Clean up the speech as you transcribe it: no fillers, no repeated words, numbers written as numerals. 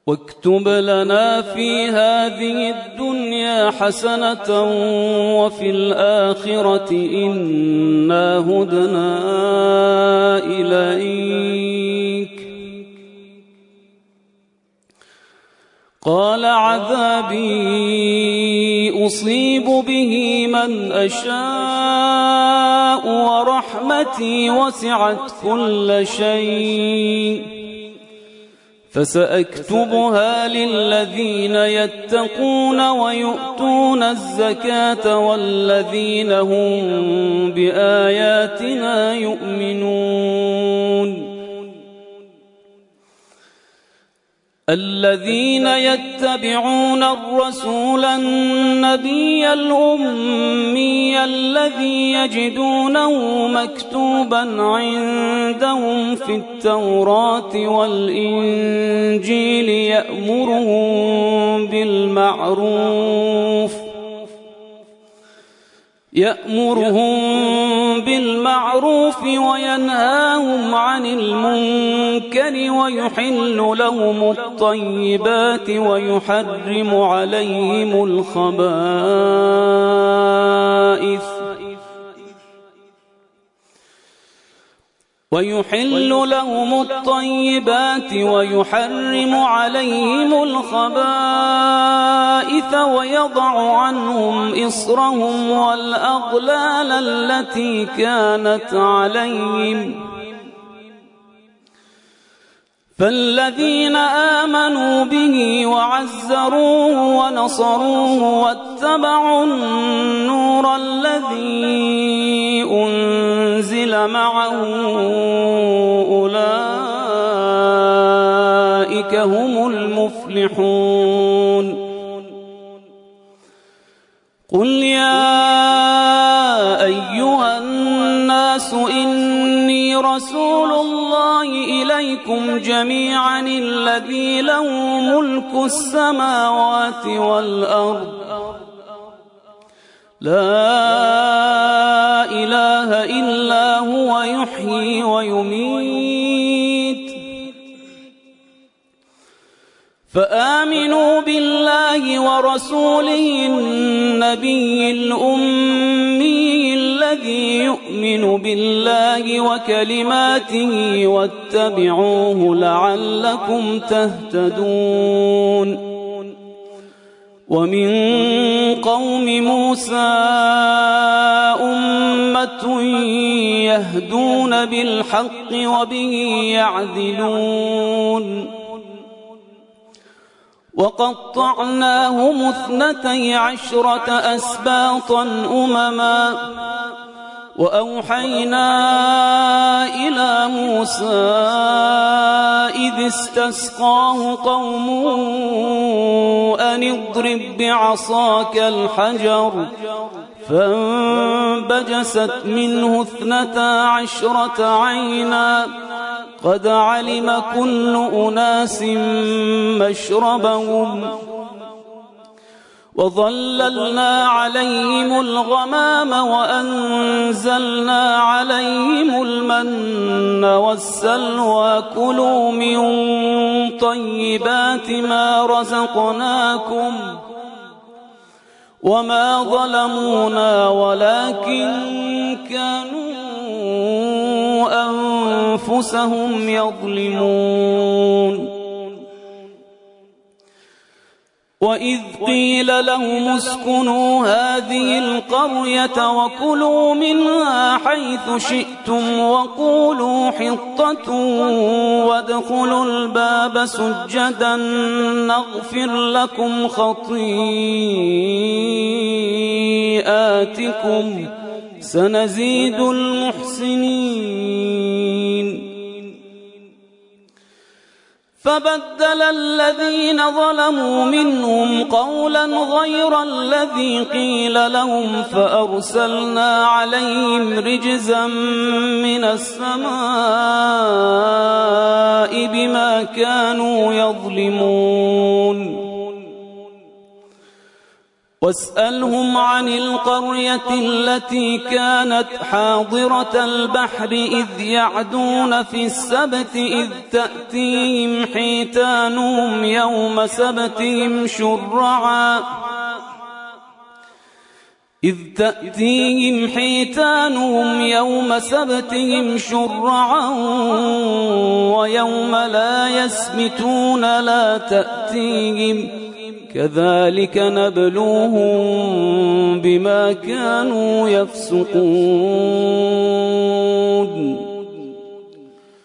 واكتب لنا في هذه الدنيا حسنة وفي الآخرة إنا هدنا إليك. قال عذابي أصيب به من أشاء ورحمتي وسعت كل شيء فسأكتبها للذين يتقون ويؤتون الزكاة والذين هم بآياتنا يؤمنون. الذين يتبعون الرسول النبي الأمي الذي يجدونه مكتوبا عندهم في التوراة والإنجيل يأمرهم بالمعروف وينهاهم عن المنكر ويحل لهم الطيبات ويحرم عليهم الخبائث ويضع عنهم إصرهم والأغلال التي كانت عليهم. فالذين آمنوا به وعزروه ونصروه واتبعوا النور الذي أنزل معه أولئك هم المفلحون. قل يا أيها الناس إني رسول الله إليكم جميعا الذي له ملك السماوات والأرض لا إله إلا هو يحيي ويميت. فآمنوا بالله ورسوله النبي الأمي الذي يؤمن بالله وكلماته واتبعوه لعلكم تهتدون. ومن قوم موسى أمة يهدون بالحق وبه يعدلون. وقطعناهم 12 أسباطا أمما وأوحينا إلى موسى إذ استسقاه قومه أن اضرب بعصاك الحجر فانبجست منه 12 عينا قد علم كل أناس مشربهم وظللنا عليهم الغمام وأنزلنا عليهم المن والسلوى كلوا من طيبات ما رزقناكم وما ظلمونا ولكن كانوا أنفسهم يظلمون. وإذ قيل لهم اسكنوا هذه القرية وكلوا منها حيث شئتم وقولوا حطة وادخلوا الباب سجدا نغفر لكم خطيئاتكم سنزيد المحسنين. فبدل الذين ظلموا منهم قولا غير الذي قيل لهم فأرسلنا عليهم رجزا من السماء بما كانوا يظلمون. واسألهم عن القرية التي كانت حاضرة البحر إذ يعدون في السبت إذ تأتيهم حيتانهم يوم سبتهم شرعا ويوم لا يسبتون لا تأتيهم كذلك نبلوهم بما كانوا يفسقون